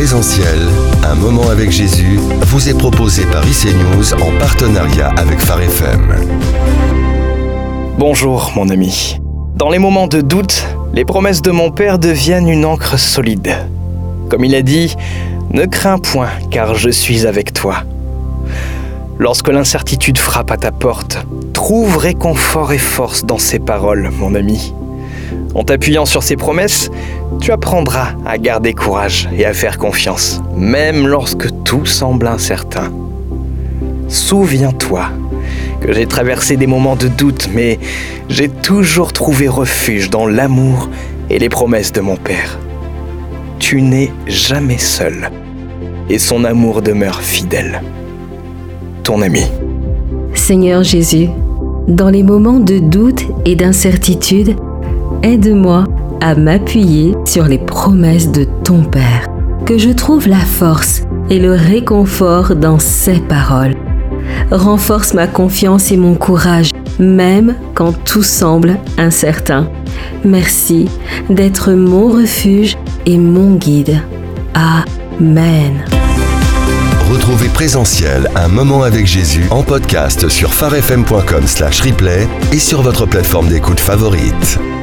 Présentiel, un moment avec Jésus, vous est proposé par IC News en partenariat avec Phare FM. Bonjour mon ami. Dans les moments de doute, les promesses de mon Père deviennent une ancre solide. Comme il a dit, « Ne crains point, car je suis avec toi ». Lorsque l'incertitude frappe à ta porte, trouve réconfort et force dans ces paroles, mon ami. En t'appuyant sur ces promesses, tu apprendras à garder courage et à faire confiance, même lorsque tout semble incertain. Souviens-toi que j'ai traversé des moments de doute, mais j'ai toujours trouvé refuge dans l'amour et les promesses de mon Père. Tu n'es jamais seul, et son amour demeure fidèle. Ton ami. Seigneur Jésus, dans les moments de doute et d'incertitude, aide-moi à m'appuyer sur les promesses de ton Père, que je trouve la force et le réconfort dans ses paroles. Renforce ma confiance et mon courage, même quand tout semble incertain. Merci d'être mon refuge et mon guide. Amen. Retrouvez Présentiel, un moment avec Jésus en podcast sur pharefm.com/replay et sur votre plateforme d'écoute favorite.